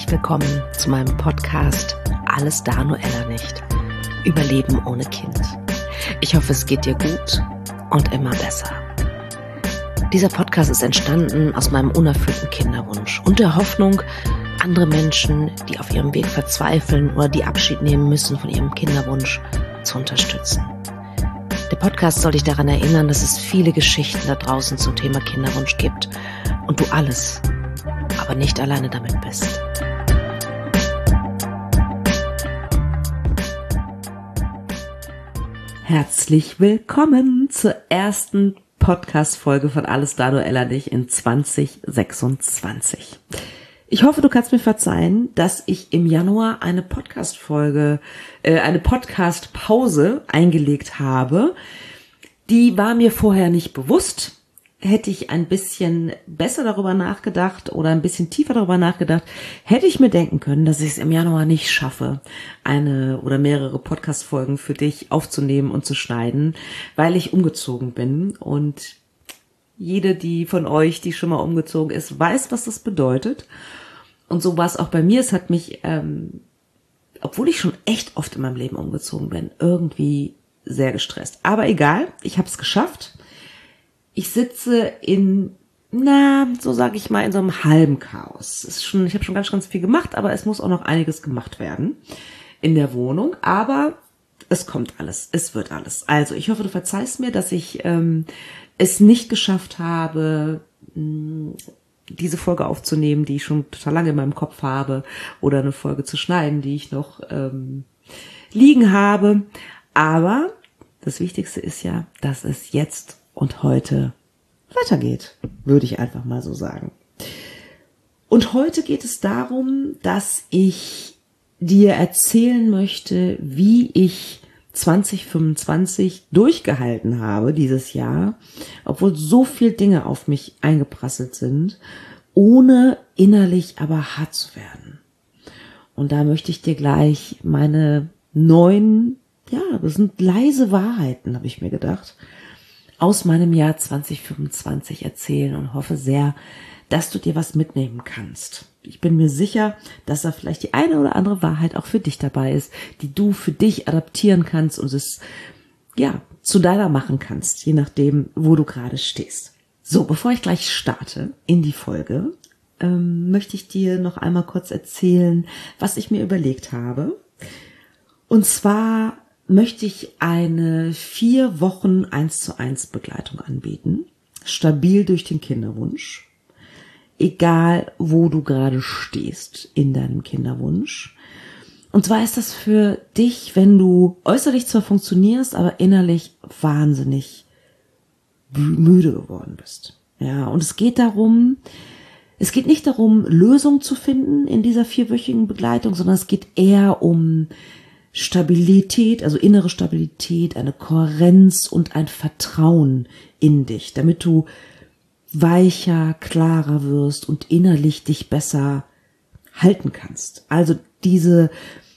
willkommen zu meinem Podcast Alles da, nur Ella nicht. Überleben ohne Kind. Ich hoffe, es geht dir gut und immer besser. Dieser Podcast ist entstanden aus meinem unerfüllten Kinderwunsch und der Hoffnung, andere Menschen, die auf ihrem Weg verzweifeln oder die Abschied nehmen müssen von ihrem Kinderwunsch, zu unterstützen. Der Podcast soll dich daran erinnern, dass es viele Geschichten da draußen zum Thema Kinderwunsch gibt und du alles, aber nicht alleine damit bist. Herzlich willkommen zur ersten Podcast-Folge von Alles da, nur Ella nicht in 2026. Ich hoffe, du kannst mir verzeihen, dass ich im Januar eine Podcast-Pause eingelegt habe. Die war mir vorher nicht bewusst. Hätte ich ein bisschen besser darüber nachgedacht oder ein bisschen tiefer darüber nachgedacht, hätte ich mir denken können, dass ich es im Januar nicht schaffe, eine oder mehrere Podcast-Folgen für dich aufzunehmen und zu schneiden, weil ich umgezogen bin. Und jede, die von euch, die schon mal umgezogen ist, weiß, was das bedeutet. Und so war es auch bei mir. Es hat mich, obwohl ich schon echt oft in meinem Leben umgezogen bin, irgendwie sehr gestresst. Aber egal, ich habe es geschafft. Ich sitze in so sage ich mal, in so einem halben Chaos. Ich habe schon ganz viel gemacht, aber es muss auch noch einiges gemacht werden in der Wohnung. Aber es kommt alles, es wird alles. Also ich hoffe, du verzeihst mir, dass ich es nicht geschafft habe, diese Folge aufzunehmen, die ich schon total lange in meinem Kopf habe, oder eine Folge zu schneiden, die ich noch liegen habe. Aber das Wichtigste ist ja, dass es jetzt und heute weitergeht, würde ich einfach mal so sagen. Und heute geht es darum, dass ich dir erzählen möchte, wie ich 2025 durchgehalten habe dieses Jahr, obwohl so viele Dinge auf mich eingeprasselt sind, ohne innerlich aber hart zu werden. Und da möchte ich dir gleich meine 9, das sind leise Wahrheiten, habe ich mir gedacht, aus meinem Jahr 2025 erzählen und hoffe sehr, dass du dir was mitnehmen kannst. Ich bin mir sicher, dass da vielleicht die eine oder andere Wahrheit auch für dich dabei ist, die du für dich adaptieren kannst und es zu deiner machen kannst, je nachdem, wo du gerade stehst. So, bevor ich gleich starte in die Folge, möchte ich dir noch einmal kurz erzählen, was ich mir überlegt habe. Und zwar möchte ich eine 4 Wochen 1:1 Begleitung anbieten, stabil durch den Kinderwunsch, egal wo du gerade stehst in deinem Kinderwunsch. Und zwar ist das für dich, wenn du äußerlich zwar funktionierst, aber innerlich wahnsinnig müde geworden bist. Ja, und es geht nicht darum, Lösungen zu finden in dieser 4-wöchigen Begleitung, sondern es geht eher um Stabilität, also innere Stabilität, eine Kohärenz und ein Vertrauen in dich, damit du weicher, klarer wirst und innerlich dich besser halten kannst. Also diese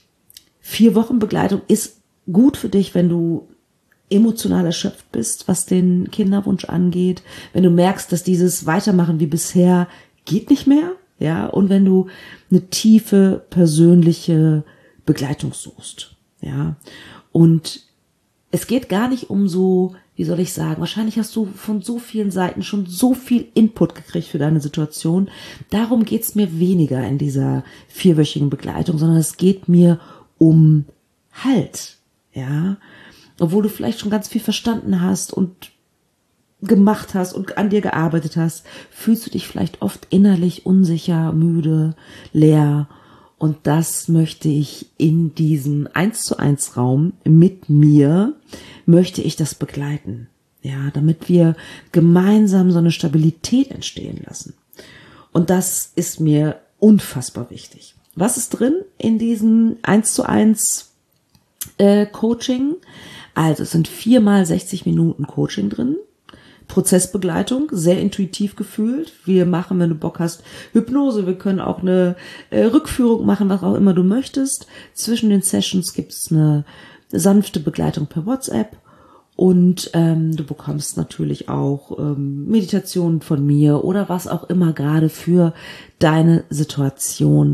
4 Wochen Begleitung ist gut für dich, wenn du emotional erschöpft bist, was den Kinderwunsch angeht, wenn du merkst, dass dieses Weitermachen wie bisher geht nicht mehr, ja, und wenn du eine tiefe persönliche Begleitung suchst, ja. Und es geht gar nicht um so, wie soll ich sagen, wahrscheinlich hast du von so vielen Seiten schon so viel Input gekriegt für deine Situation. Darum geht's mir weniger in dieser 4-wöchigen Begleitung, sondern es geht mir um Halt, ja. Obwohl du vielleicht schon ganz viel verstanden hast und gemacht hast und an dir gearbeitet hast, fühlst du dich vielleicht oft innerlich unsicher, müde, leer. Und das möchte ich in diesem 1:1 Raum mit mir, möchte ich das begleiten. Ja, damit wir gemeinsam so eine Stabilität entstehen lassen. Und das ist mir unfassbar wichtig. Was ist drin in diesem 1:1 Coaching? Also es sind 4 mal 60 Minuten Coaching drin. Prozessbegleitung, sehr intuitiv gefühlt. Wir machen, wenn du Bock hast, Hypnose. Wir können auch eine Rückführung machen, was auch immer du möchtest. Zwischen den Sessions gibt es eine sanfte Begleitung per WhatsApp. Und du bekommst natürlich auch Meditationen von mir oder was auch immer gerade für deine Situation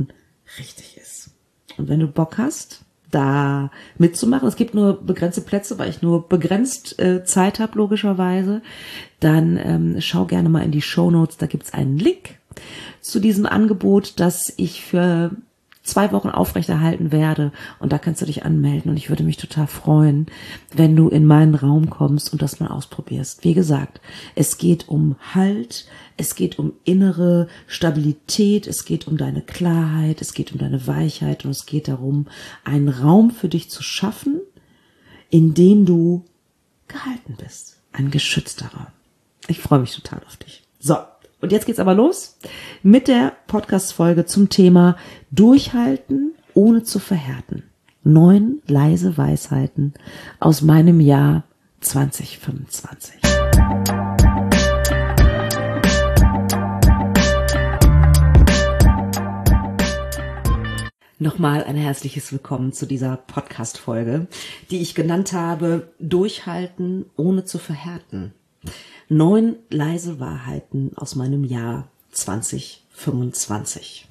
richtig ist. Und wenn du Bock hast, da mitzumachen, es gibt nur begrenzte Plätze, weil ich nur begrenzt Zeit habe, logischerweise, dann schau gerne mal in die Shownotes, da gibt's einen Link zu diesem Angebot, das ich für 2 Wochen aufrechterhalten werde, und da kannst du dich anmelden, und ich würde mich total freuen, wenn du in meinen Raum kommst und das mal ausprobierst. Wie gesagt, es geht um Halt, es geht um innere Stabilität, es geht um deine Klarheit, es geht um deine Weichheit, und es geht darum, einen Raum für dich zu schaffen, in dem du gehalten bist. Ein geschützter Raum. Ich freue mich total auf dich. So. Und jetzt geht's aber los mit der Podcast-Folge zum Thema Durchhalten ohne zu verhärten. 9 leise Weisheiten aus meinem Jahr 2025. Nochmal ein herzliches Willkommen zu dieser Podcast-Folge, die ich genannt habe, Durchhalten ohne zu verhärten. 9 leise Wahrheiten aus meinem Jahr 2025.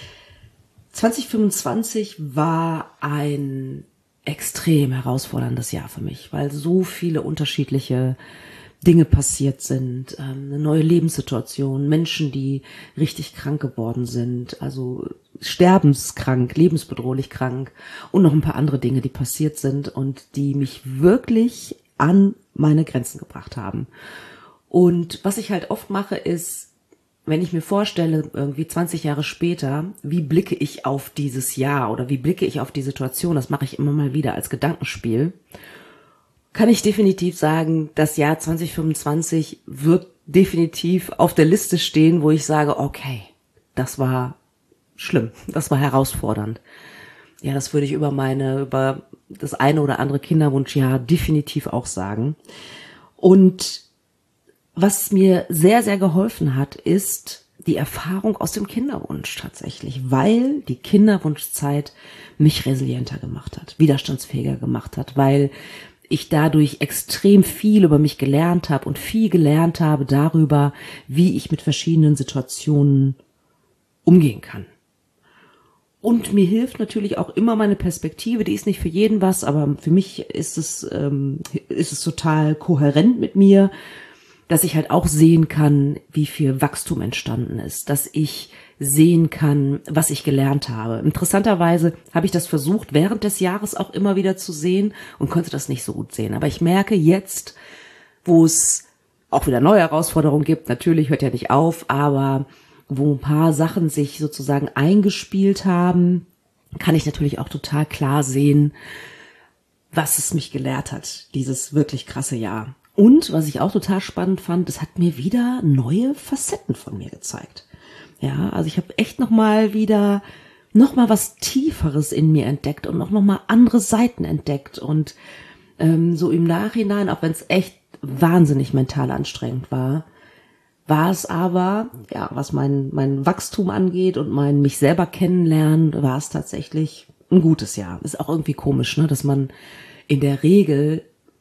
2025 war ein extrem herausforderndes Jahr für mich, weil so viele unterschiedliche Dinge passiert sind, eine neue Lebenssituation, Menschen, die richtig krank geworden sind, also sterbenskrank, lebensbedrohlich krank, und noch ein paar andere Dinge, die passiert sind und die mich wirklich an meine Grenzen gebracht haben. Und was ich halt oft mache, ist, wenn ich mir vorstelle, irgendwie 20 Jahre später, wie blicke ich auf dieses Jahr oder wie blicke ich auf die Situation, das mache ich immer mal wieder als Gedankenspiel, kann ich definitiv sagen, das Jahr 2025 wird definitiv auf der Liste stehen, wo ich sage, okay, das war schlimm, das war herausfordernd. Ja, das würde ich über das eine oder andere Kinderwunschjahr definitiv auch sagen. Und was mir sehr, sehr geholfen hat, ist die Erfahrung aus dem Kinderwunsch tatsächlich, weil die Kinderwunschzeit mich resilienter gemacht hat, widerstandsfähiger gemacht hat, weil ich dadurch extrem viel über mich gelernt habe und viel gelernt habe darüber, wie ich mit verschiedenen Situationen umgehen kann. Und mir hilft natürlich auch immer meine Perspektive, die ist nicht für jeden was, aber für mich ist es total kohärent mit mir, dass ich halt auch sehen kann, wie viel Wachstum entstanden ist, dass ich sehen kann, was ich gelernt habe. Interessanterweise habe ich das versucht, während des Jahres auch immer wieder zu sehen und konnte das nicht so gut sehen. Aber ich merke jetzt, wo es auch wieder neue Herausforderungen gibt, natürlich hört ja nicht auf, aber wo ein paar Sachen sich sozusagen eingespielt haben, kann ich natürlich auch total klar sehen, was es mich gelehrt hat, dieses wirklich krasse Jahr. Und was ich auch total spannend fand, es hat mir wieder neue Facetten von mir gezeigt. Ja, also ich habe echt noch mal was Tieferes in mir entdeckt und noch mal andere Seiten entdeckt. Und so im Nachhinein, auch wenn es echt wahnsinnig mental anstrengend war es aber, ja, was mein Wachstum angeht und mein mich selber kennenlernen, war es tatsächlich ein gutes Jahr. Ist auch irgendwie komisch, ne, dass man in der Regel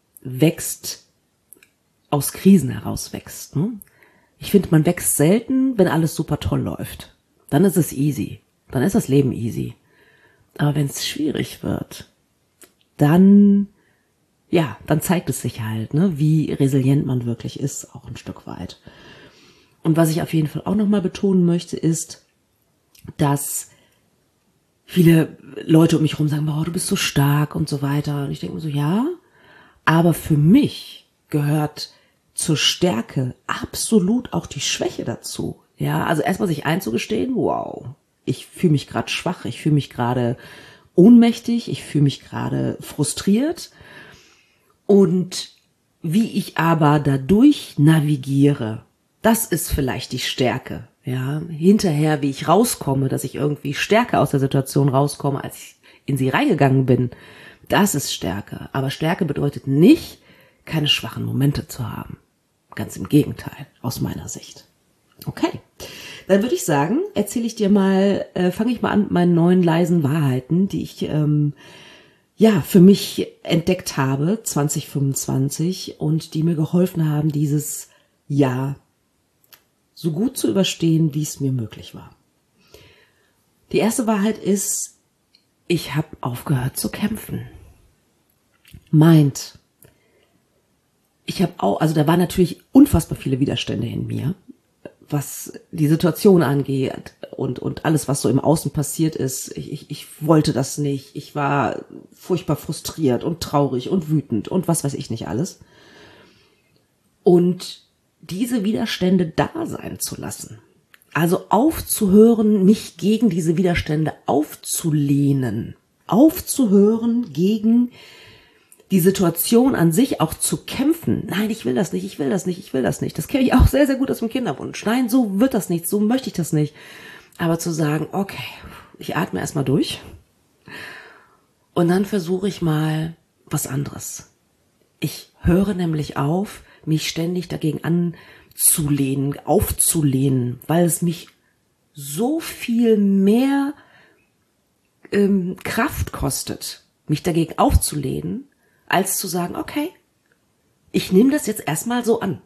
aus Krisen heraus wächst. Ne? Ich finde, man wächst selten, wenn alles super toll läuft. Dann ist es easy. Dann ist das Leben easy. Aber wenn es schwierig wird, dann zeigt es sich halt, ne, wie resilient man wirklich ist, auch ein Stück weit. Und was ich auf jeden Fall auch nochmal betonen möchte, ist, dass viele Leute um mich herum sagen, boah, du bist so stark und so weiter. Und ich denke mir so, ja, aber für mich gehört zur Stärke absolut auch die Schwäche dazu. Ja, also erstmal sich einzugestehen, wow, ich fühle mich gerade schwach, ich fühle mich gerade ohnmächtig, ich fühle mich gerade frustriert. Und wie ich aber dadurch navigiere, das ist vielleicht die Stärke. Ja, hinterher, wie ich rauskomme, dass ich irgendwie stärker aus der Situation rauskomme, als ich in sie reingegangen bin, das ist Stärke. Aber Stärke bedeutet nicht, keine schwachen Momente zu haben. Ganz im Gegenteil, aus meiner Sicht. Okay, dann würde ich sagen, fange ich mal an mit meinen 9 leisen Wahrheiten, die ich für mich entdeckt habe 2025 und die mir geholfen haben, dieses Jahr so gut zu überstehen, wie es mir möglich war. Die erste Wahrheit ist, ich habe aufgehört zu kämpfen. Meint, ich habe auch, also da waren natürlich unfassbar viele Widerstände in mir, was die Situation angeht und alles, was so im Außen passiert ist. Ich wollte das nicht. Ich war furchtbar frustriert und traurig und wütend und was weiß ich nicht alles. Und diese Widerstände da sein zu lassen. Also aufzuhören, mich gegen diese Widerstände aufzulehnen. Aufzuhören, gegen die Situation an sich auch zu kämpfen. Nein, ich will das nicht, ich will das nicht, ich will das nicht. Das kenne ich auch sehr, sehr gut aus dem Kinderwunsch. Nein, so wird das nicht, so möchte ich das nicht. Aber zu sagen, okay, ich atme erstmal durch und dann versuche ich mal was anderes. Ich höre nämlich auf, mich ständig dagegen anzulehnen, aufzulehnen, weil es mich so viel mehr Kraft kostet, mich dagegen aufzulehnen, als zu sagen, okay, ich nehme das jetzt erstmal so an.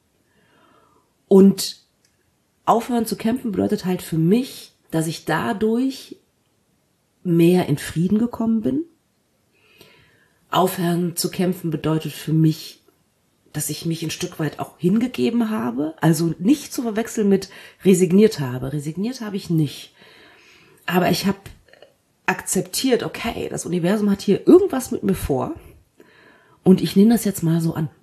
Und aufhören zu kämpfen bedeutet halt für mich, dass ich dadurch mehr in Frieden gekommen bin. Aufhören zu kämpfen bedeutet für mich, dass ich mich ein Stück weit auch hingegeben habe, also nicht zu verwechseln mit resigniert habe. Resigniert habe ich nicht. Aber ich habe akzeptiert, okay, das Universum hat hier irgendwas mit mir vor und ich nehme das jetzt mal so an.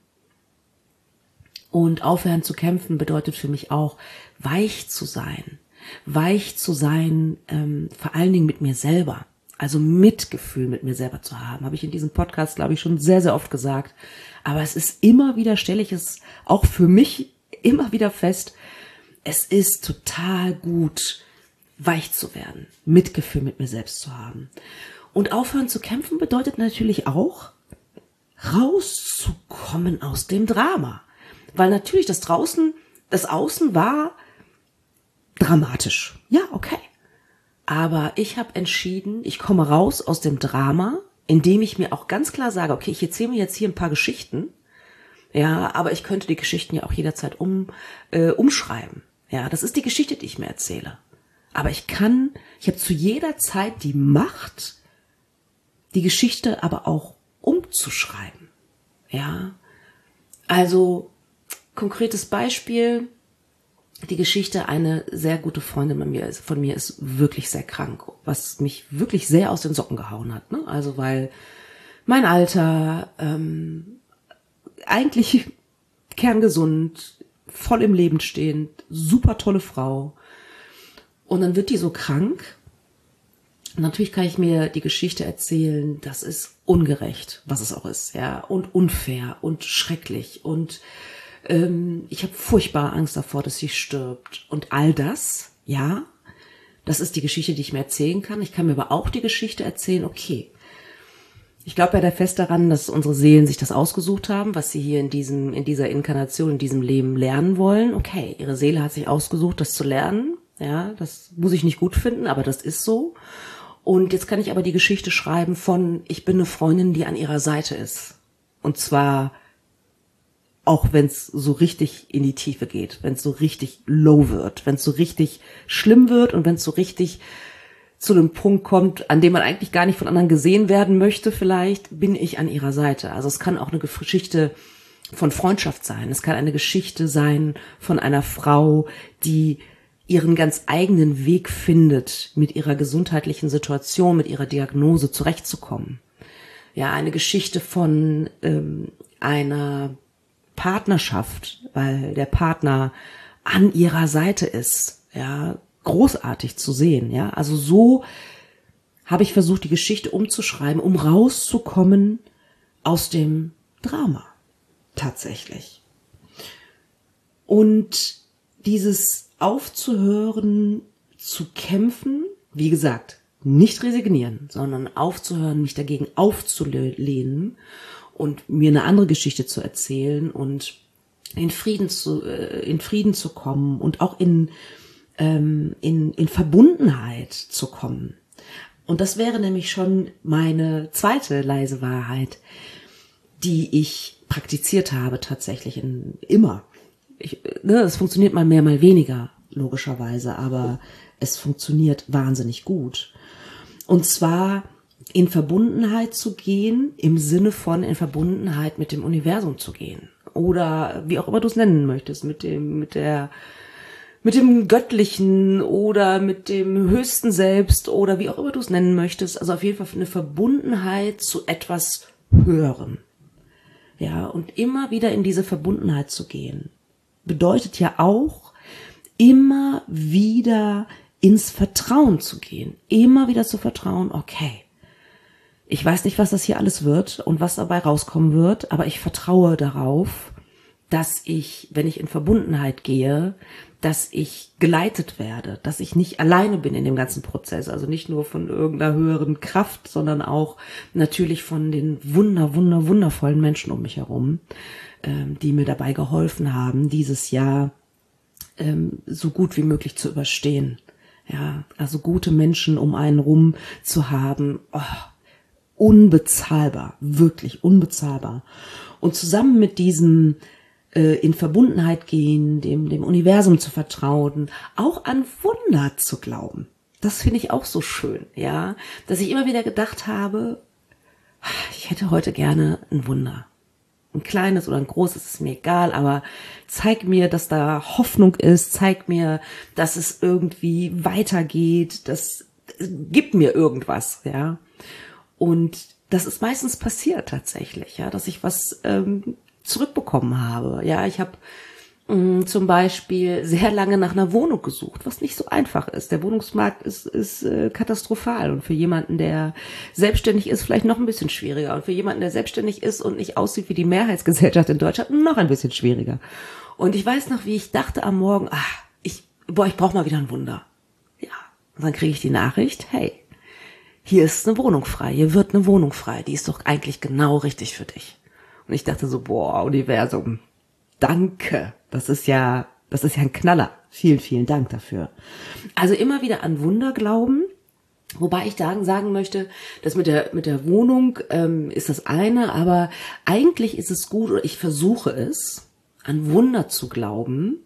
Und aufhören zu kämpfen bedeutet für mich auch, weich zu sein. Weich zu sein, vor allen Dingen mit mir selber. Also Mitgefühl mit mir selber zu haben. Habe ich in diesem Podcast, glaube ich, schon sehr, sehr oft gesagt. Aber es ist immer wieder, stelle ich es auch für mich immer wieder fest, es ist total gut, weich zu werden, Mitgefühl mit mir selbst zu haben. Und aufhören zu kämpfen bedeutet natürlich auch, rauszukommen aus dem Drama. Weil natürlich das Außen war dramatisch. Ja, okay. Aber ich habe entschieden, ich komme raus aus dem Drama, indem ich mir auch ganz klar sage, okay, ich erzähle mir jetzt hier ein paar Geschichten, ja, aber ich könnte die Geschichten ja auch jederzeit umschreiben. Ja, das ist die Geschichte, die ich mir erzähle. Aber ich habe zu jeder Zeit die Macht, die Geschichte aber auch umzuschreiben. Ja, also konkretes Beispiel, die Geschichte, eine sehr gute Freundin von mir ist wirklich sehr krank, was mich wirklich sehr aus den Socken gehauen hat. Ne? Also weil mein Alter, eigentlich kerngesund, voll im Leben stehend, super tolle Frau. Und dann wird die so krank. Und natürlich kann ich mir die Geschichte erzählen, das ist ungerecht, was es auch ist, ja, und unfair und schrecklich und ich habe furchtbar Angst davor, dass sie stirbt. Und all das, ja, das ist die Geschichte, die ich mir erzählen kann. Ich kann mir aber auch die Geschichte erzählen, okay, ich glaube ja da fest daran, dass unsere Seelen sich das ausgesucht haben, was sie hier in dieser Inkarnation, in diesem Leben lernen wollen. Okay, ihre Seele hat sich ausgesucht, das zu lernen. Ja, das muss ich nicht gut finden, aber das ist so. Und jetzt kann ich aber die Geschichte schreiben von, ich bin eine Freundin, die an ihrer Seite ist. Und zwar auch wenn es so richtig in die Tiefe geht, wenn es so richtig low wird, wenn es so richtig schlimm wird und wenn es so richtig zu einem Punkt kommt, an dem man eigentlich gar nicht von anderen gesehen werden möchte vielleicht, bin ich an ihrer Seite. Also es kann auch eine Geschichte von Freundschaft sein. Es kann eine Geschichte sein von einer Frau, die ihren ganz eigenen Weg findet, mit ihrer gesundheitlichen Situation, mit ihrer Diagnose zurechtzukommen. Ja, eine Geschichte von einer Partnerschaft, weil der Partner an ihrer Seite ist, ja, großartig zu sehen, ja. Also so habe ich versucht, die Geschichte umzuschreiben, um rauszukommen aus dem Drama, tatsächlich. Und dieses aufzuhören, zu kämpfen, wie gesagt, nicht resignieren, sondern aufzuhören, mich dagegen aufzulehnen und mir eine andere Geschichte zu erzählen und in Frieden zu kommen und auch in Verbundenheit zu kommen. Und das wäre nämlich schon meine zweite leise Wahrheit, die ich praktiziert habe tatsächlich immer. Es funktioniert mal mehr, mal weniger, logischerweise, aber es funktioniert wahnsinnig gut. Und zwar in Verbundenheit zu gehen, im Sinne von in Verbundenheit mit dem Universum zu gehen. Oder wie auch immer du es nennen möchtest, mit dem Göttlichen oder mit dem höchsten Selbst oder wie auch immer du es nennen möchtest. Also auf jeden Fall eine Verbundenheit zu etwas Höherem. Ja, und immer wieder in diese Verbundenheit zu gehen, bedeutet ja auch, immer wieder ins Vertrauen zu gehen. Immer wieder zu vertrauen, okay, ich weiß nicht, was das hier alles wird und was dabei rauskommen wird, aber ich vertraue darauf, dass ich, wenn ich in Verbundenheit gehe, dass ich geleitet werde, dass ich nicht alleine bin in dem ganzen Prozess, also nicht nur von irgendeiner höheren Kraft, sondern auch natürlich von den wundervollen Menschen um mich herum, die mir dabei geholfen haben, dieses Jahr so gut wie möglich zu überstehen. Ja, also gute Menschen um einen rum zu haben, unbezahlbar, wirklich unbezahlbar. Und zusammen mit diesem in Verbundenheit gehen, dem Universum zu vertrauen, auch an Wunder zu glauben. Das finde ich auch so schön, ja, dass ich immer wieder gedacht habe, ich hätte heute gerne ein Wunder. Ein kleines oder ein großes, ist mir egal, aber zeig mir, dass da Hoffnung ist, zeig mir, dass es irgendwie weitergeht, gib mir irgendwas, ja. Und das ist meistens passiert tatsächlich, ja, dass ich was zurückbekommen habe. Ja, ich habe zum Beispiel sehr lange nach einer Wohnung gesucht, was nicht so einfach ist. Der Wohnungsmarkt ist katastrophal und für jemanden, der selbstständig ist, vielleicht noch ein bisschen schwieriger und für jemanden, der selbstständig ist und nicht aussieht wie die Mehrheitsgesellschaft in Deutschland, noch ein bisschen schwieriger. Und ich weiß noch, wie ich dachte am Morgen, ich brauche mal wieder ein Wunder. Ja, und dann kriege ich die Nachricht, hey, hier ist eine Wohnung frei, hier wird eine Wohnung frei, die ist doch eigentlich genau richtig für dich. Und ich dachte so, Universum, danke. Das ist ja ein Knaller. Vielen, vielen Dank dafür. Also immer wieder an Wunder glauben. Wobei ich sagen möchte, dass mit der Wohnung ist das eine, aber eigentlich ist es gut, oder ich versuche es, an Wunder zu glauben,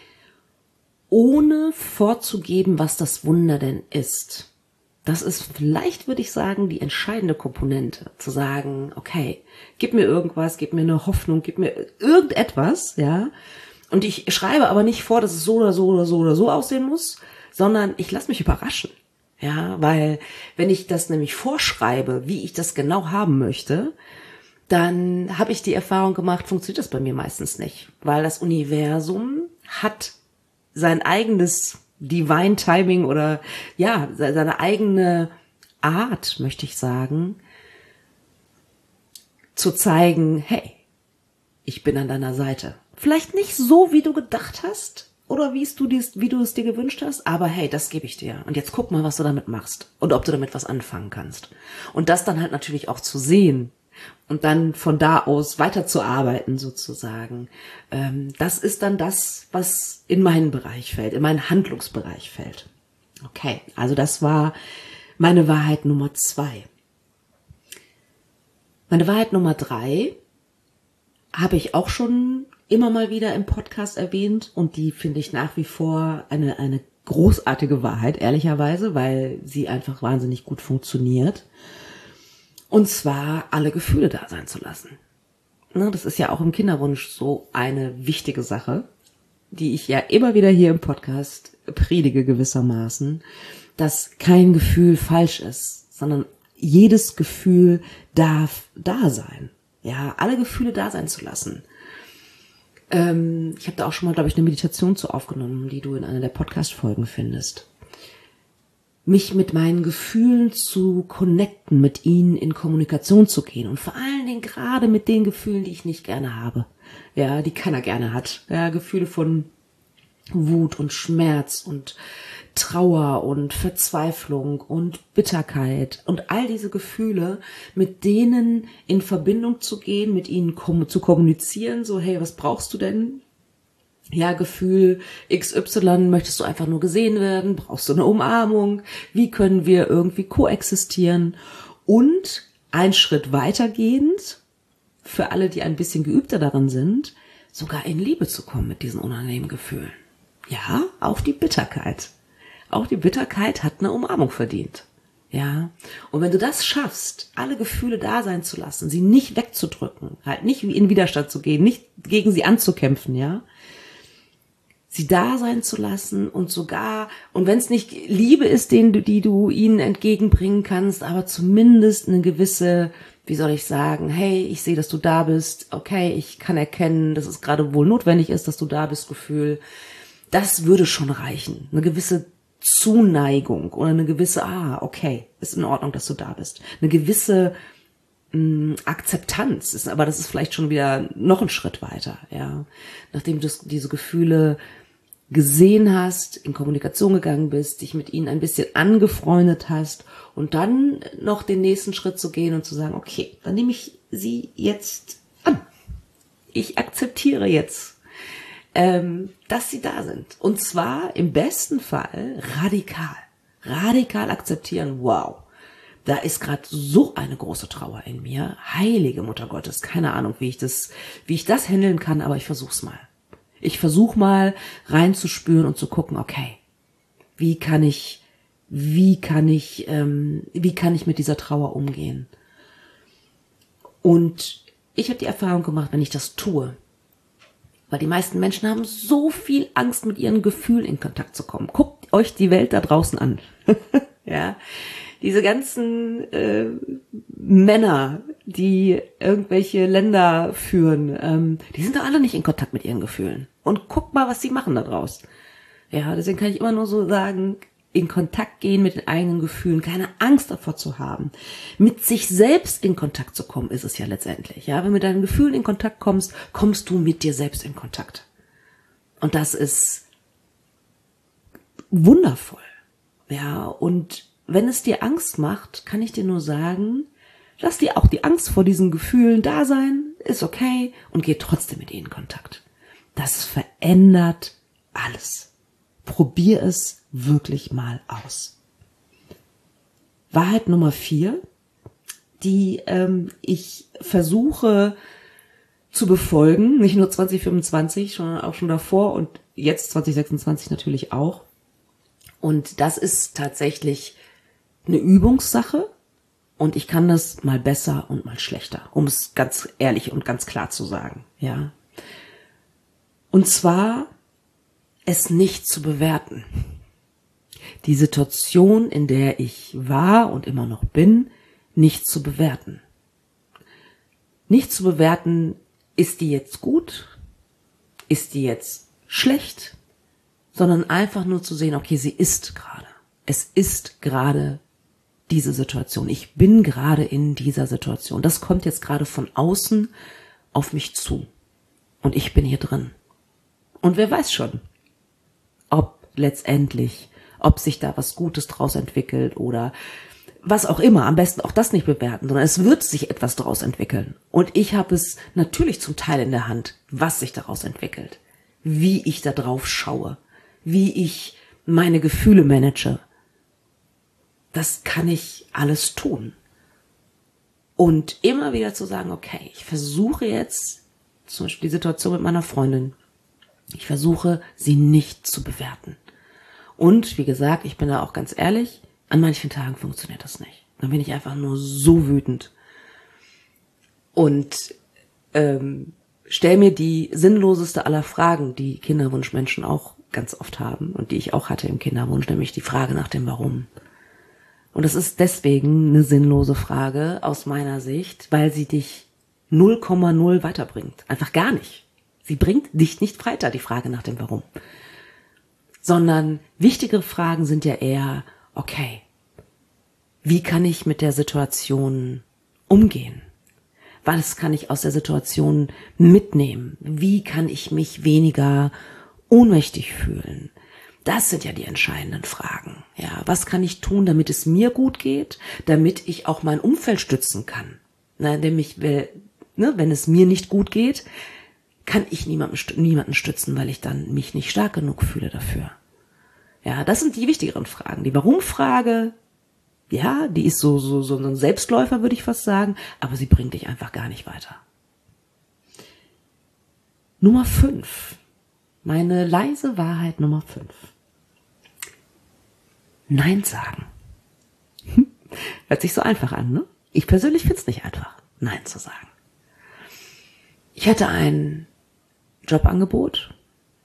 ohne vorzugeben, was das Wunder denn ist. Das ist vielleicht, würde ich sagen, die entscheidende Komponente, zu sagen, okay, gib mir irgendwas, gib mir eine Hoffnung, gib mir irgendetwas, ja. Und ich schreibe aber nicht vor, dass es so oder so oder so oder so aussehen muss, sondern ich lasse mich überraschen, ja, weil wenn ich das nämlich vorschreibe, wie ich das genau haben möchte, dann habe ich die Erfahrung gemacht, funktioniert das bei mir meistens nicht, weil das Universum hat sein eigenes Divine Timing oder ja, seine eigene Art, möchte ich sagen, zu zeigen, hey, ich bin an deiner Seite. Vielleicht nicht so, wie du gedacht hast oder wie du es dir gewünscht hast, aber hey, das gebe ich dir. Und jetzt guck mal, was du damit machst und ob du damit was anfangen kannst. Und das dann halt natürlich auch zu sehen und dann von da aus weiterzuarbeiten sozusagen. Das ist dann das, was in meinen Bereich fällt, in meinen Handlungsbereich fällt. Okay, also das war meine Wahrheit Nummer 2. Meine Wahrheit Nummer 3 habe ich auch schon immer mal wieder im Podcast erwähnt und die finde ich nach wie vor eine großartige Wahrheit, ehrlicherweise, weil sie einfach wahnsinnig gut funktioniert. Und zwar alle Gefühle da sein zu lassen. Das ist ja auch im Kinderwunsch so eine wichtige Sache, die ich ja immer wieder hier im Podcast predige gewissermaßen, dass kein Gefühl falsch ist, sondern jedes Gefühl darf da sein. Ja, alle Gefühle da sein zu lassen. Ich habe da auch schon mal, glaube ich, eine Meditation zu aufgenommen, die du in einer der Podcast-Folgen findest. Mich mit meinen Gefühlen zu connecten, mit ihnen in Kommunikation zu gehen und vor allen Dingen gerade mit den Gefühlen, die ich nicht gerne habe, ja, die keiner gerne hat, ja, Gefühle von Wut und Schmerz und Trauer und Verzweiflung und Bitterkeit und all diese Gefühle, mit denen in Verbindung zu gehen, mit ihnen zu kommunizieren, so, hey, was brauchst du denn? Ja, Gefühl XY, möchtest du einfach nur gesehen werden? Brauchst du eine Umarmung? Wie können wir irgendwie koexistieren? Und einen Schritt weitergehend, für alle, die ein bisschen geübter darin sind, sogar in Liebe zu kommen mit diesen unangenehmen Gefühlen. Ja, auf die Bitterkeit, auch die Bitterkeit hat eine Umarmung verdient. Ja. Und wenn du das schaffst, alle Gefühle da sein zu lassen, sie nicht wegzudrücken, halt nicht in Widerstand zu gehen, nicht gegen sie anzukämpfen, ja, sie da sein zu lassen und sogar, und wenn es nicht Liebe ist, die du ihnen entgegenbringen kannst, aber zumindest eine gewisse, wie soll ich sagen, hey, ich sehe, dass du da bist, okay, ich kann erkennen, dass es gerade wohl notwendig ist, dass du da bist, Gefühl, das würde schon reichen. Eine gewisse Zuneigung oder eine gewisse, okay, ist in Ordnung, dass du da bist. Eine gewisse Akzeptanz ist, aber das ist vielleicht schon wieder noch ein Schritt weiter, ja. Nachdem du diese Gefühle gesehen hast, in Kommunikation gegangen bist, dich mit ihnen ein bisschen angefreundet hast und dann noch den nächsten Schritt zu gehen und zu sagen, okay, dann nehme ich sie jetzt an. Ich akzeptiere jetzt, dass sie da sind. Und zwar im besten Fall radikal. Radikal akzeptieren, wow. Da ist gerade so eine große Trauer in mir. Heilige Mutter Gottes, keine Ahnung, wie ich das handeln kann, aber ich versuch's mal. Ich versuche mal reinzuspüren und zu gucken, okay, wie kann ich mit dieser Trauer umgehen? Und ich habe die Erfahrung gemacht, wenn ich das tue, weil die meisten Menschen haben so viel Angst, mit ihren Gefühlen in Kontakt zu kommen. Guckt euch die Welt da draußen an. Ja, diese ganzen Männer, die irgendwelche Länder führen, die sind doch alle nicht in Kontakt mit ihren Gefühlen. Und guckt mal, was sie machen da draußen. Ja, deswegen kann ich immer nur so sagen, in Kontakt gehen mit den eigenen Gefühlen, keine Angst davor zu haben. Mit sich selbst in Kontakt zu kommen, ist es ja letztendlich. Ja, wenn du mit deinen Gefühlen in Kontakt kommst, kommst du mit dir selbst in Kontakt. Und das ist wundervoll. Ja, und wenn es dir Angst macht, kann ich dir nur sagen, lass dir auch die Angst vor diesen Gefühlen da sein, ist okay, und geh trotzdem mit ihnen in Kontakt. Das verändert alles. Probier es wirklich mal aus. Wahrheit Nummer 4, die ich versuche zu befolgen, nicht nur 2025, sondern auch schon davor und jetzt 2026 natürlich auch. Und das ist tatsächlich eine Übungssache und ich kann das mal besser und mal schlechter, um es ganz ehrlich und ganz klar zu sagen, ja. Und zwar es nicht zu bewerten. Die Situation, in der ich war und immer noch bin, nicht zu bewerten. Nicht zu bewerten, ist die jetzt gut? Ist die jetzt schlecht? Sondern einfach nur zu sehen, okay, sie ist gerade. Es ist gerade diese Situation. Ich bin gerade in dieser Situation. Das kommt jetzt gerade von außen auf mich zu. Und ich bin hier drin. Und wer weiß schon, ob sich da was Gutes draus entwickelt oder was auch immer. Am besten auch das nicht bewerten, sondern es wird sich etwas draus entwickeln. Und ich habe es natürlich zum Teil in der Hand, was sich daraus entwickelt. Wie ich da drauf schaue. Wie ich meine Gefühle manage. Das kann ich alles tun. Und immer wieder zu sagen, okay, ich versuche jetzt, zum Beispiel die Situation mit meiner Freundin, ich versuche, sie nicht zu bewerten. Und wie gesagt, ich bin da auch ganz ehrlich, an manchen Tagen funktioniert das nicht. Dann bin ich einfach nur so wütend. Und stell mir die sinnloseste aller Fragen, die Kinderwunschmenschen auch ganz oft haben und die ich auch hatte im Kinderwunsch, nämlich die Frage nach dem Warum. Und das ist deswegen eine sinnlose Frage aus meiner Sicht, weil sie dich 0,0 weiterbringt. Einfach gar nicht. Sie bringt dich nicht weiter, die Frage nach dem Warum. Sondern wichtigere Fragen sind ja eher, okay, wie kann ich mit der Situation umgehen? Was kann ich aus der Situation mitnehmen? Wie kann ich mich weniger ohnmächtig fühlen? Das sind ja die entscheidenden Fragen. Ja, was kann ich tun, damit es mir gut geht, damit ich auch mein Umfeld stützen kann? Nämlich, wenn es mir nicht gut geht, kann ich niemanden stützen, weil ich dann mich nicht stark genug fühle dafür. Ja, das sind die wichtigeren Fragen. Die Warum-Frage, ja, die ist so ein Selbstläufer, würde ich fast sagen, aber sie bringt dich einfach gar nicht weiter. Nummer 5. Meine leise Wahrheit Nummer 5. Nein sagen. Hört sich so einfach an, ne? Ich persönlich finde es nicht einfach, Nein zu sagen. Ich hatte ein Jobangebot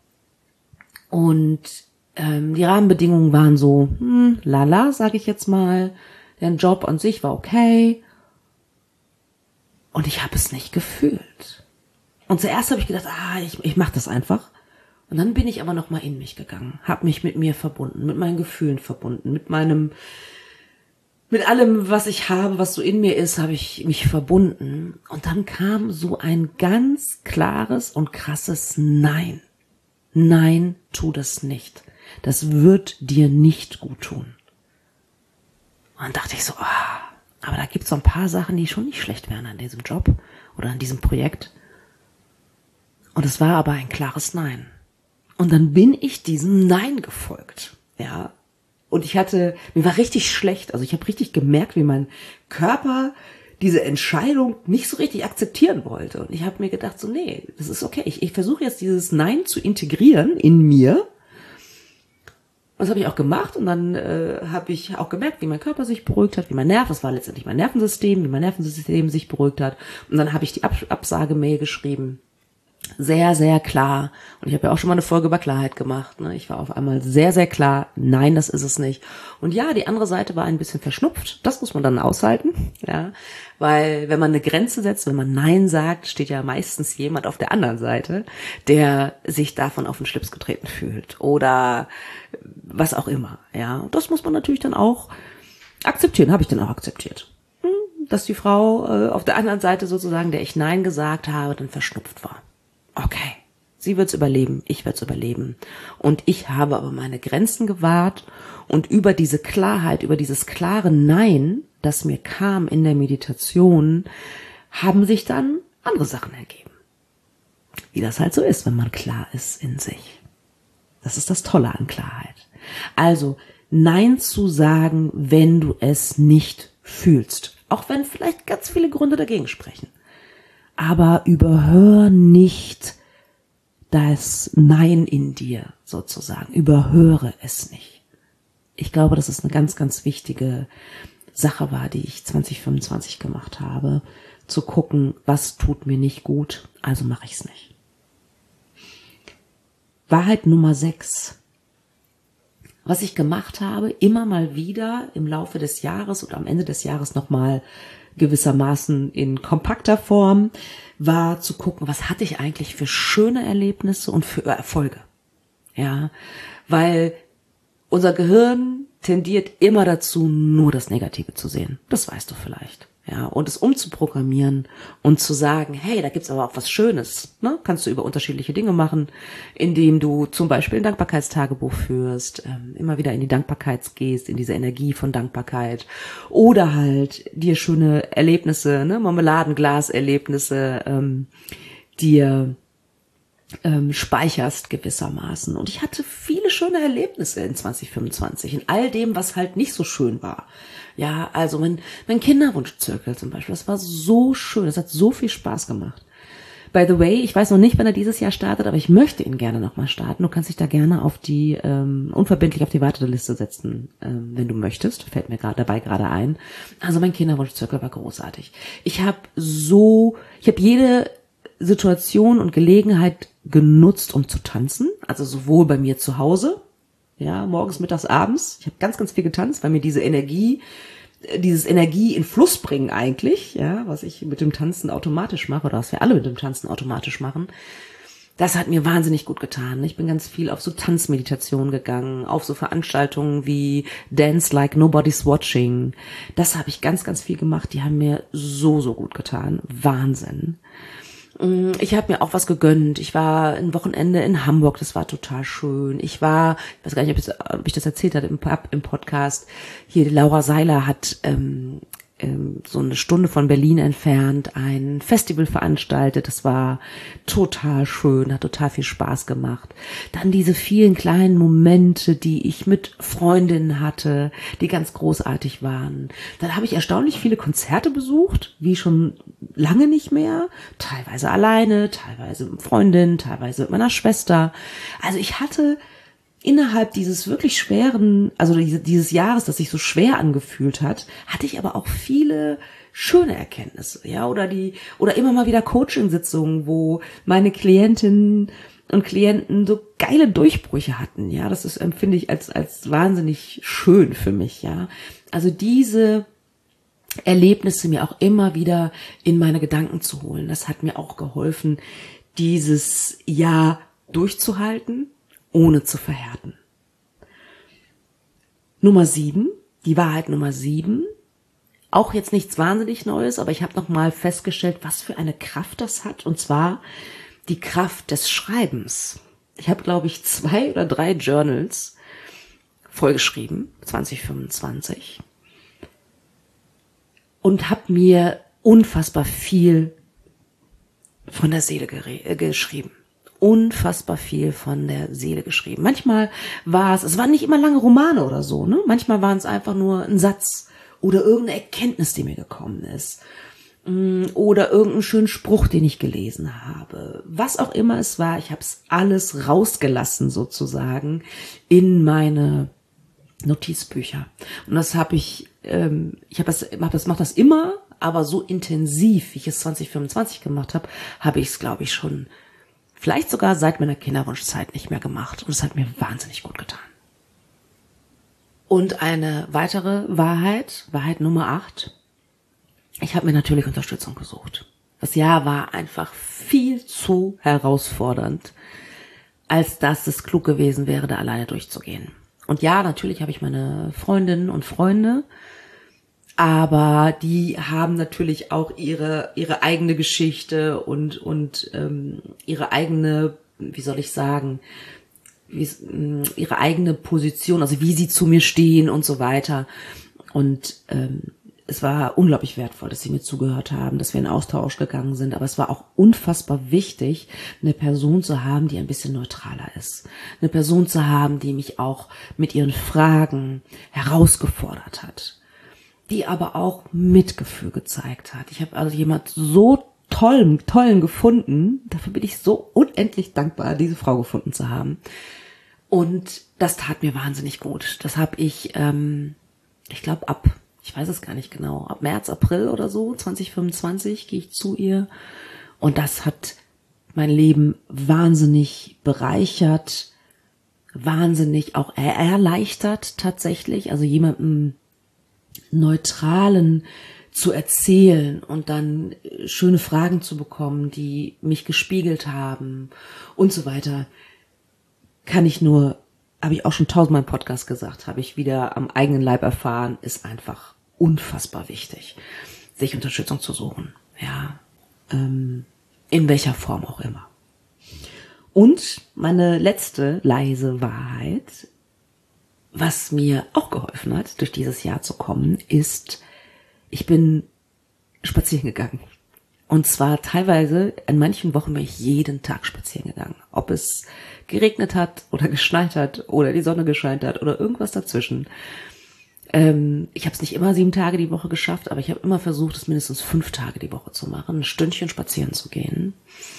und die Rahmenbedingungen waren so, lala, sage ich jetzt mal. Der Job an sich war okay und ich habe es nicht gefühlt. Und zuerst habe ich gedacht, ich mache das einfach. Und dann bin ich aber noch mal in mich gegangen, habe mich mit mir verbunden, mit meinen Gefühlen verbunden, mit allem, was ich habe, was so in mir ist, habe ich mich verbunden. Und dann kam so ein ganz klares und krasses Nein. Nein, tu das nicht. Das wird dir nicht gut tun. Und dann dachte ich so, aber da gibt's so ein paar Sachen, die schon nicht schlecht wären an diesem Job oder an diesem Projekt. Und es war aber ein klares Nein. Und dann bin ich diesem Nein gefolgt, ja. Und mir war richtig schlecht, also ich habe richtig gemerkt, wie mein Körper diese Entscheidung nicht so richtig akzeptieren wollte. Und ich habe mir gedacht, so nee, das ist okay. Ich versuche jetzt dieses Nein zu integrieren in mir. Und das habe ich auch gemacht und dann habe ich auch gemerkt, wie mein Körper sich beruhigt hat, das war letztendlich mein Nervensystem, wie mein Nervensystem sich beruhigt hat. Und dann habe ich die Absagemail geschrieben. Sehr, sehr klar. Und ich habe ja auch schon mal eine Folge über Klarheit gemacht. Ne? Ich war auf einmal sehr, sehr klar, nein, das ist es nicht. Und ja, die andere Seite war ein bisschen verschnupft. Das muss man dann aushalten. Ja, weil wenn man eine Grenze setzt, wenn man Nein sagt, steht ja meistens jemand auf der anderen Seite, der sich davon auf den Schlips getreten fühlt. Oder was auch immer. Ja, und das muss man natürlich dann auch akzeptieren. Habe ich dann auch akzeptiert. Dass die Frau auf der anderen Seite sozusagen, der ich Nein gesagt habe, dann verschnupft war. Okay, sie wird's überleben, ich werd's überleben. Und ich habe aber meine Grenzen gewahrt und über diese Klarheit, über dieses klare Nein, das mir kam in der Meditation, haben sich dann andere Sachen ergeben. Wie das halt so ist, wenn man klar ist in sich. Das ist das Tolle an Klarheit. Also Nein zu sagen, wenn du es nicht fühlst. Auch wenn vielleicht ganz viele Gründe dagegen sprechen. Aber überhör nicht das Nein in dir sozusagen. Überhöre es nicht. Ich glaube, dass es eine ganz, ganz wichtige Sache war, die ich 2025 gemacht habe. Zu gucken, was tut mir nicht gut, also mache ich es nicht. Wahrheit Nummer 6. Was ich gemacht habe, immer mal wieder im Laufe des Jahres oder am Ende des Jahres nochmal gewissermaßen in kompakter Form, war zu gucken, was hatte ich eigentlich für schöne Erlebnisse und für Erfolge. Ja, weil unser Gehirn tendiert immer dazu, nur das Negative zu sehen. Das weißt du vielleicht. Ja, und es umzuprogrammieren und zu sagen, hey, da gibt's aber auch was Schönes. Ne? Kannst du über unterschiedliche Dinge machen, indem du zum Beispiel ein Dankbarkeitstagebuch führst, immer wieder in die Dankbarkeit gehst, in diese Energie von Dankbarkeit. Oder halt dir schöne Erlebnisse, ne, Marmeladenglas-Erlebnisse, dir speicherst gewissermaßen. Und ich hatte viele schöne Erlebnisse in 2025, in all dem, was halt nicht so schön war. Ja, also mein Kinderwunschzirkel zum Beispiel, das war so schön, das hat so viel Spaß gemacht. By the way, ich weiß noch nicht, wann er dieses Jahr startet, aber ich möchte ihn gerne nochmal starten. Du kannst dich da gerne auf die unverbindlich auf die Warteliste setzen, wenn du möchtest. Fällt mir gerade ein. Also mein Kinderwunschzirkel war großartig. Ich habe jede Situation und Gelegenheit genutzt, um zu tanzen. Also sowohl bei mir zu Hause, ja, morgens, mittags, abends. Ich habe ganz, ganz viel getanzt, weil mir dieses Energie in Fluss bringen eigentlich, ja, was ich mit dem Tanzen automatisch mache oder was wir alle mit dem Tanzen automatisch machen, das hat mir wahnsinnig gut getan. Ich bin ganz viel auf so Tanzmeditationen gegangen, auf so Veranstaltungen wie Dance Like Nobody's Watching. Das habe ich ganz, ganz viel gemacht. Die haben mir so, so gut getan. Wahnsinn. Ich habe mir auch was gegönnt. Ich war ein Wochenende in Hamburg, das war total schön. Ich weiß gar nicht, ob ich das erzählt habe im Podcast. Hier, die Laura Seiler hat so eine Stunde von Berlin entfernt ein Festival veranstaltet. Das war total schön, hat total viel Spaß gemacht. Dann diese vielen kleinen Momente, die ich mit Freundinnen hatte, die ganz großartig waren. Dann habe ich erstaunlich viele Konzerte besucht, wie schon lange nicht mehr. Teilweise alleine, teilweise mit Freundinnen, teilweise mit meiner Schwester. Also ich hatte innerhalb dieses wirklich schweren, also dieses Jahres, das sich so schwer angefühlt hat, hatte ich aber auch viele schöne Erkenntnisse, ja, oder immer mal wieder Coaching-Sitzungen, wo meine Klientinnen und Klienten so geile Durchbrüche hatten, ja, das ist, empfinde ich als wahnsinnig schön für mich, ja. Also diese Erlebnisse mir auch immer wieder in meine Gedanken zu holen, das hat mir auch geholfen, dieses Jahr durchzuhalten, ohne zu verhärten. Nummer 7, die Wahrheit Nummer 7, auch jetzt nichts wahnsinnig Neues, aber ich habe nochmal festgestellt, was für eine Kraft das hat, und zwar die Kraft des Schreibens. Ich habe, glaube ich, 2 oder 3 Journals vollgeschrieben, 2025, und habe mir unfassbar viel von der Seele geschrieben. Unfassbar viel von der Seele geschrieben. Manchmal es waren nicht immer lange Romane oder so, ne? Manchmal waren es einfach nur ein Satz oder irgendeine Erkenntnis, die mir gekommen ist. Oder irgendeinen schönen Spruch, den ich gelesen habe. Was auch immer es war, ich habe es alles rausgelassen sozusagen in meine Notizbücher. Und das habe mache das immer, aber so intensiv, wie ich es 2025 gemacht habe, habe ich es, glaube ich, schon vielleicht sogar seit meiner Kinderwunschzeit nicht mehr gemacht. Und es hat mir wahnsinnig gut getan. Und eine weitere Wahrheit Nummer 8. Ich habe mir natürlich Unterstützung gesucht. Das Jahr war einfach viel zu herausfordernd, als dass es klug gewesen wäre, da alleine durchzugehen. Und ja, natürlich habe ich meine Freundinnen und Freunde, aber die haben natürlich auch ihre eigene Geschichte und ihre eigene, wie soll ich sagen, ihre eigene Position, also wie sie zu mir stehen und so weiter. Und es war unglaublich wertvoll, dass sie mir zugehört haben, dass wir in Austausch gegangen sind. Aber es war auch unfassbar wichtig, eine Person zu haben, die ein bisschen neutraler ist. Eine Person zu haben, die mich auch mit ihren Fragen herausgefordert hat. Die aber auch Mitgefühl gezeigt hat. Ich habe also jemand so tollen gefunden. Dafür bin ich so unendlich dankbar, diese Frau gefunden zu haben. Und das tat mir wahnsinnig gut. Das habe ich, ich glaube ich weiß es gar nicht genau, ab März, April oder so, 2025 gehe ich zu ihr. Und das hat mein Leben wahnsinnig bereichert, wahnsinnig auch erleichtert tatsächlich. Also jemandem Neutralen zu erzählen und dann schöne Fragen zu bekommen, die mich gespiegelt haben und so weiter, habe ich auch schon 1000-mal im Podcast gesagt, habe ich wieder am eigenen Leib erfahren, ist einfach unfassbar wichtig, sich Unterstützung zu suchen, ja, in welcher Form auch immer. Und meine letzte leise Wahrheit, was mir auch geholfen hat, durch dieses Jahr zu kommen, ist, ich bin spazieren gegangen. Und zwar teilweise, an manchen Wochen bin ich jeden Tag spazieren gegangen. Ob es geregnet hat oder geschneit hat oder die Sonne gescheint hat oder irgendwas dazwischen. Ich habe es nicht immer 7 Tage die Woche geschafft, aber ich habe immer versucht, es mindestens 5 Tage die Woche zu machen, ein Stündchen spazieren zu gehen.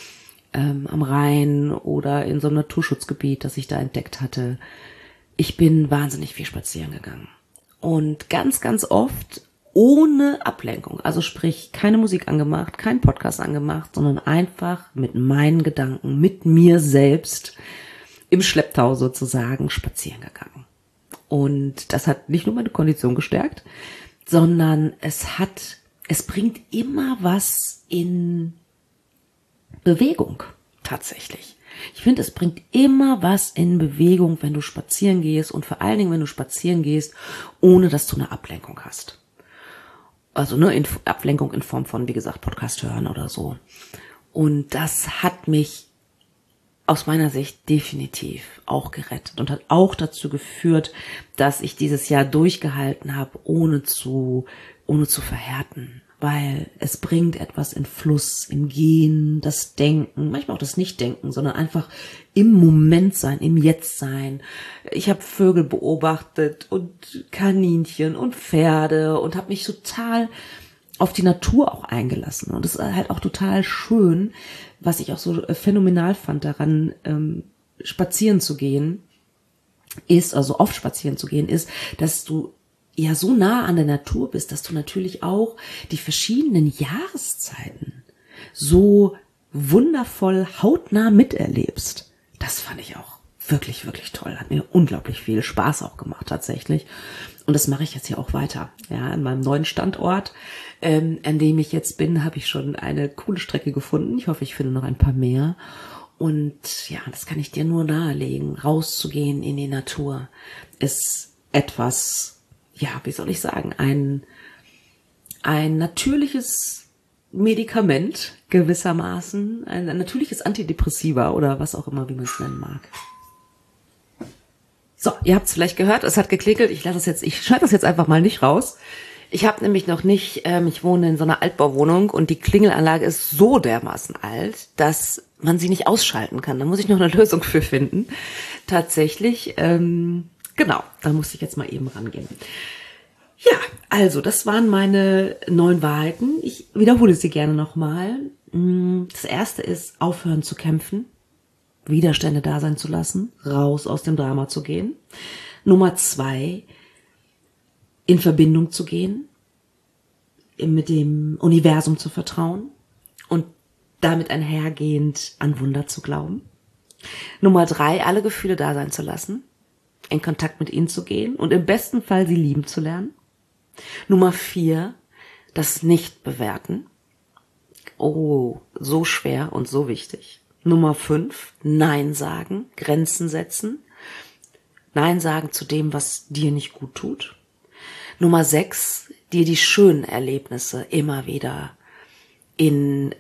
Am Rhein oder in so einem Naturschutzgebiet, das ich da entdeckt hatte. Ich bin wahnsinnig viel spazieren gegangen. Und ganz, ganz oft ohne Ablenkung. Also sprich, keine Musik angemacht, kein Podcast angemacht, sondern einfach mit meinen Gedanken, mit mir selbst im Schlepptau sozusagen spazieren gegangen. Und das hat nicht nur meine Kondition gestärkt, sondern es bringt immer was in Bewegung tatsächlich. Ich finde, es bringt immer was in Bewegung, wenn du spazieren gehst und vor allen Dingen, wenn du spazieren gehst, ohne dass du eine Ablenkung hast. Also Ablenkung in Form von, wie gesagt, Podcast hören oder so. Und das hat mich aus meiner Sicht definitiv auch gerettet und hat auch dazu geführt, dass ich dieses Jahr durchgehalten habe, ohne zu verhärten. Weil es bringt etwas in Fluss, im Gehen, das Denken, manchmal auch das Nicht-Denken, sondern einfach im Moment sein, im Jetzt sein. Ich habe Vögel beobachtet und Kaninchen und Pferde und habe mich total auf die Natur auch eingelassen. Und das ist halt auch total schön, was ich auch so phänomenal fand daran, spazieren zu gehen, ist, also oft spazieren zu gehen, ist, dass du ja so nah an der Natur bist, dass du natürlich auch die verschiedenen Jahreszeiten so wundervoll hautnah miterlebst. Das fand ich auch wirklich, wirklich toll. Hat mir unglaublich viel Spaß auch gemacht tatsächlich. Und das mache ich jetzt hier auch weiter. Ja, an meinem neuen Standort, an dem ich jetzt bin, habe ich schon eine coole Strecke gefunden. Ich hoffe, ich finde noch ein paar mehr. Und ja, das kann ich dir nur nahelegen. Rauszugehen in die Natur ist etwas, ja, wie soll ich sagen, ein natürliches Medikament gewissermaßen, ein natürliches Antidepressiva oder was auch immer, wie man es nennen mag. So, ihr habt es vielleicht gehört, es hat geklingelt. Ich schneide das jetzt einfach mal nicht raus. Ich habe nämlich noch nicht, ich wohne in so einer Altbauwohnung und die Klingelanlage ist so dermaßen alt, dass man sie nicht ausschalten kann. Da muss ich noch eine Lösung für finden. Tatsächlich, genau, da muss ich jetzt mal eben rangehen. Ja, also das waren meine 9 Wahrheiten. Ich wiederhole sie gerne nochmal. Das erste ist, aufhören zu kämpfen, Widerstände da sein zu lassen, raus aus dem Drama zu gehen. Nummer 2, in Verbindung zu gehen, mit dem Universum zu vertrauen und damit einhergehend an Wunder zu glauben. Nummer 3, alle Gefühle da sein zu lassen, in Kontakt mit ihnen zu gehen und im besten Fall sie lieben zu lernen. Nummer 4, das Nicht-Bewerten. Oh, so schwer und so wichtig. Nummer 5, Nein sagen, Grenzen setzen. Nein sagen zu dem, was dir nicht gut tut. Nummer 6, dir die schönen Erlebnisse immer wieder in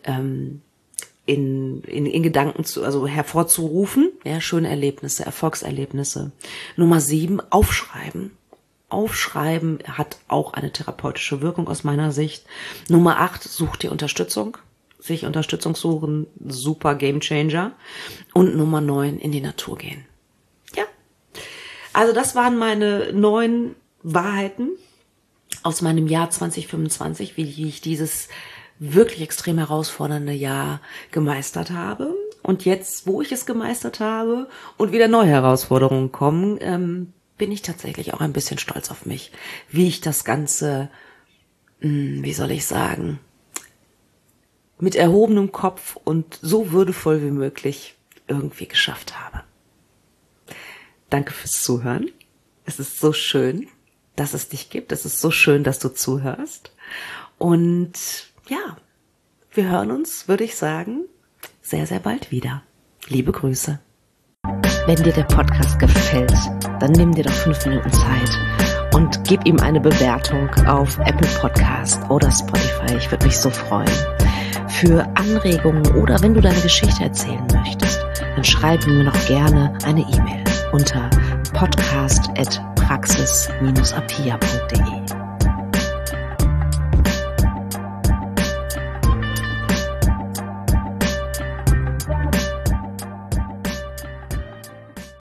Gedanken hervorzurufen. Ja, schöne Erlebnisse, Erfolgserlebnisse. Nummer 7, aufschreiben. Aufschreiben hat auch eine therapeutische Wirkung aus meiner Sicht. Nummer 8, such dir Unterstützung. Sich Unterstützung suchen, super Gamechanger. Und Nummer 9, in die Natur gehen. Ja, also das waren meine 9 Wahrheiten aus meinem Jahr 2025, wie ich dieses wirklich extrem herausfordernde Jahr gemeistert habe. Und jetzt, wo ich es gemeistert habe und wieder neue Herausforderungen kommen, bin ich tatsächlich auch ein bisschen stolz auf mich, wie ich das Ganze, wie soll ich sagen, mit erhobenem Kopf und so würdevoll wie möglich irgendwie geschafft habe. Danke fürs Zuhören. Es ist so schön, dass es dich gibt. Es ist so schön, dass du zuhörst. Und ja, wir hören uns, würde ich sagen, sehr, sehr bald wieder. Liebe Grüße. Wenn dir der Podcast gefällt, dann nimm dir doch 5 Minuten Zeit und gib ihm eine Bewertung auf Apple Podcast oder Spotify. Ich würde mich so freuen. Für Anregungen oder wenn du deine Geschichte erzählen möchtest, dann schreib mir noch gerne eine E-Mail unter podcast@praxis-apia.de.